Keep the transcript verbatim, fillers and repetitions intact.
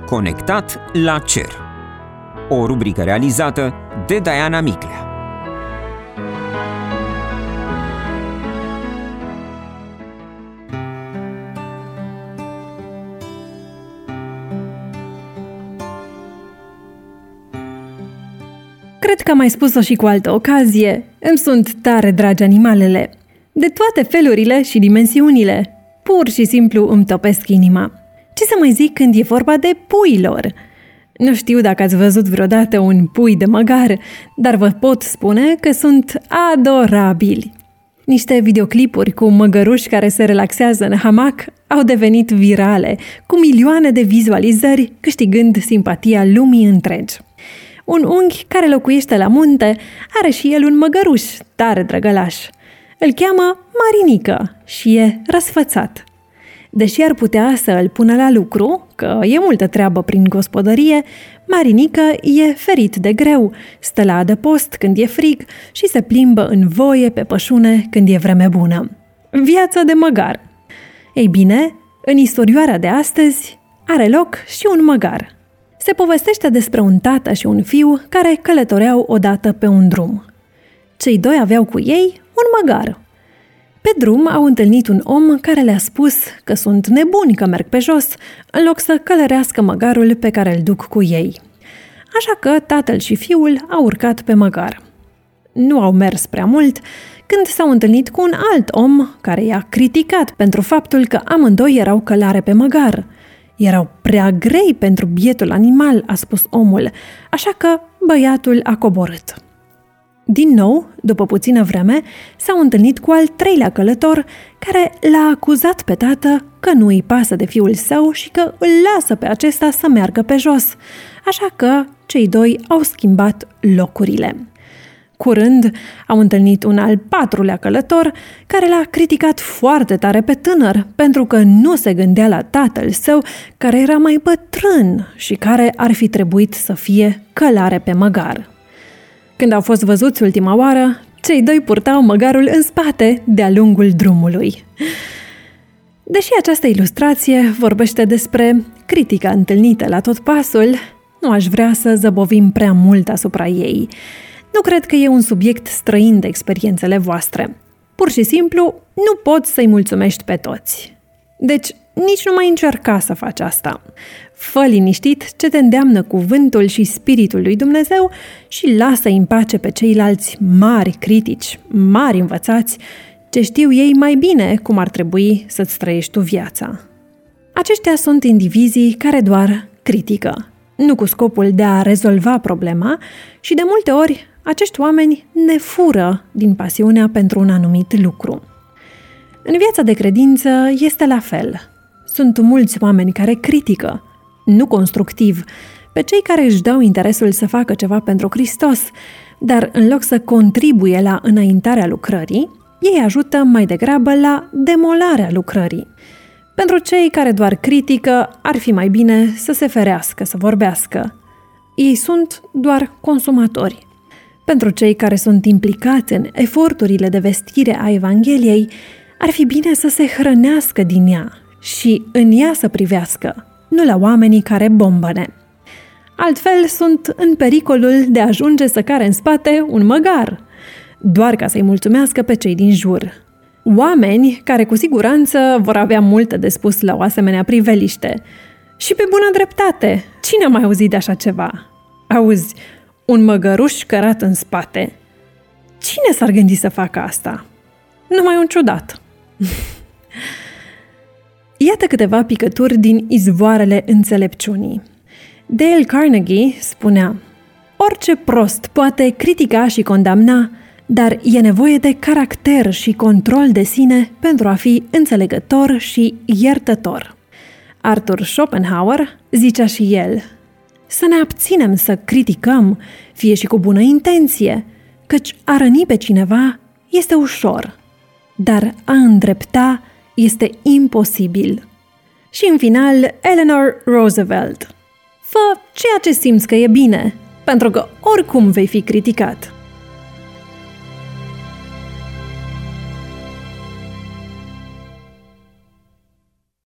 Conectat la cer. O rubrică realizată de Diana Miclea. Cred că am mai spus-o și cu altă ocazie, îmi sunt tare dragi animalele. De toate felurile și dimensiunile. Pur și simplu îmi topesc inima. Ce să mai zic când e vorba de puilor? Nu știu dacă ați văzut vreodată un pui de măgar, dar vă pot spune că sunt adorabili. Niște videoclipuri cu măgăruși care se relaxează în hamac au devenit virale, cu milioane de vizualizări, câștigând simpatia lumii întregi. Un unghi care locuiește la munte are și el un măgăruș tare drăgălaș. Îl cheamă Marinică și e răsfățat. Deși ar putea să îl pună la lucru, că e multă treabă prin gospodărie, Marinică e ferit de greu, stă la adăpost când e frig și se plimbă în voie pe pășune când e vreme bună. Viața de măgar. Ei bine, în istorioara de astăzi are loc și un măgar. Se povestește despre un tată și un fiu care călătoreau odată pe un drum. Cei doi aveau cu ei un măgar. Pe drum au întâlnit un om care le-a spus că sunt nebuni că merg pe jos, în loc să călărească măgarul pe care îl duc cu ei. Așa că tatăl și fiul au urcat pe măgar. Nu au mers prea mult când s-au întâlnit cu un alt om care i-a criticat pentru faptul că amândoi erau călare pe măgar. Erau prea grei pentru bietul animal, a spus omul, așa că băiatul a coborât. Din nou, după puțină vreme, s-au întâlnit cu al treilea călător, care l-a acuzat pe tată că nu îi pasă de fiul său și că îl lasă pe acesta să meargă pe jos, așa că cei doi au schimbat locurile. Curând au întâlnit un al patrulea călător care l-a criticat foarte tare pe tânăr pentru că nu se gândea la tatăl său care era mai bătrân și care ar fi trebuit să fie călare pe măgar. Când au fost văzuți ultima oară, cei doi purtau măgarul în spate de-a lungul drumului. Deși această ilustrație vorbește despre critica întâlnită la tot pasul, nu aș vrea să zăbovim prea mult asupra ei. Nu cred că e un subiect străin de experiențele voastre. Pur și simplu, nu poți să-i mulțumești pe toți. Deci, nici nu mai încerca să faci asta. Fă liniștit ce te îndeamnă cuvântul și spiritul lui Dumnezeu și lasă-i în pace pe ceilalți mari critici, mari învățați, ce știu ei mai bine cum ar trebui să-ți trăiești tu viața. Aceștia sunt indivizii care doar critică, nu cu scopul de a rezolva problema și de multe ori acești oameni ne fură din pasiunea pentru un anumit lucru. În viața de credință este la fel. Sunt mulți oameni care critică, nu constructiv, pe cei care își dau interesul să facă ceva pentru Hristos, dar în loc să contribuie la înaintarea lucrării, ei ajută mai degrabă la demolarea lucrării. Pentru cei care doar critică, ar fi mai bine să se ferească, să vorbească. Ei sunt doar consumatori. Pentru cei care sunt implicați în eforturile de vestire a Evangheliei, ar fi bine să se hrănească din ea și în ea să privească, nu la oamenii care bombăne. Altfel sunt în pericolul de a ajunge să care în spate un măgar, doar ca să-i mulțumească pe cei din jur. Oameni care cu siguranță vor avea multe de spus la o asemenea priveliște. Și pe bună dreptate, cine a mai auzit de așa ceva? Auzi, un măgăruș cărat în spate. Cine s-ar gândi să facă asta? Numai un ciudat. Iată câteva picături din izvoarele înțelepciunii. Dale Carnegie spunea: orice prost poate critica și condamna, dar e nevoie de caracter și control de sine pentru a fi înțelegător și iertător. Arthur Schopenhauer zicea și el: să ne abținem să criticăm, fie și cu bună intenție, căci a răni pe cineva este ușor, dar a îndrepta este imposibil. Și în final, Eleanor Roosevelt: fă ceea ce simți că e bine, pentru că oricum vei fi criticat.